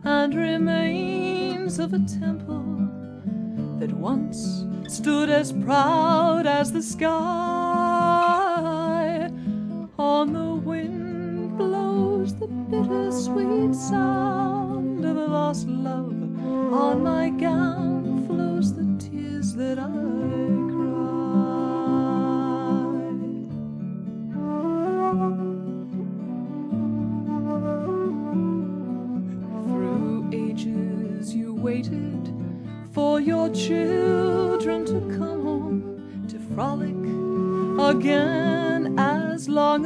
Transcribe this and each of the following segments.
and remains of a temple that once stood as proud as the sky. On the wind blows the bittersweet sound of a lost love. On my gown flows the tears that I waited for your children to come home to frolic again as long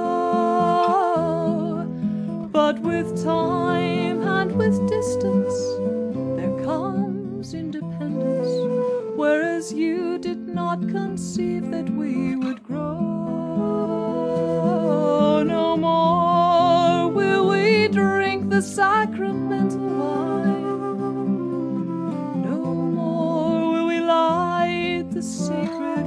ago. But with time and with distance there comes independence, whereas you did not conceive that we would grow. No more will we drink the sacramental wine, the sacred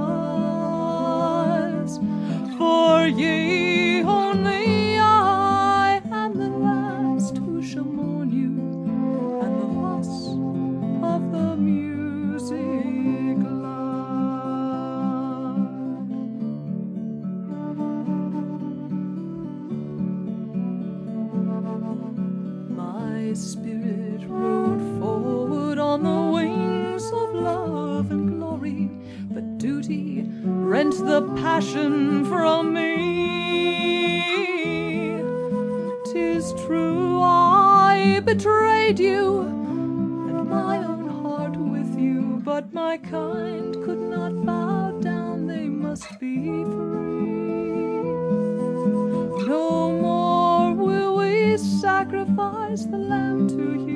fires, for ye only I am the last who shall mourn you, and the loss of the music loud. My spirit rode forward on the wings of love and glory, but duty rent the passion from me. 'Tis true I betrayed you, and my own heart with you, but my kind could not bow down, they must be free. No more will we sacrifice the lamb to you.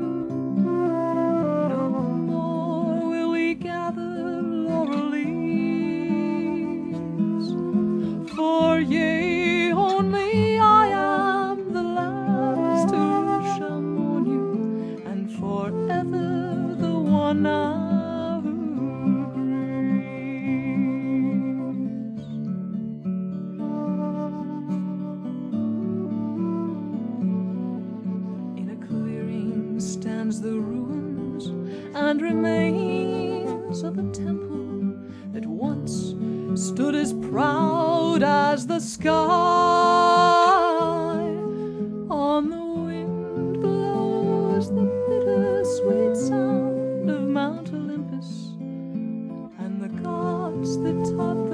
For yea, only I am the last who shall mourn you, and forever the one now who grieves. In a clearing stands the ruins and remains of a temple that once stood as proud as the sky. On the wind blows the bittersweet sound of Mount Olympus, and the gods that taught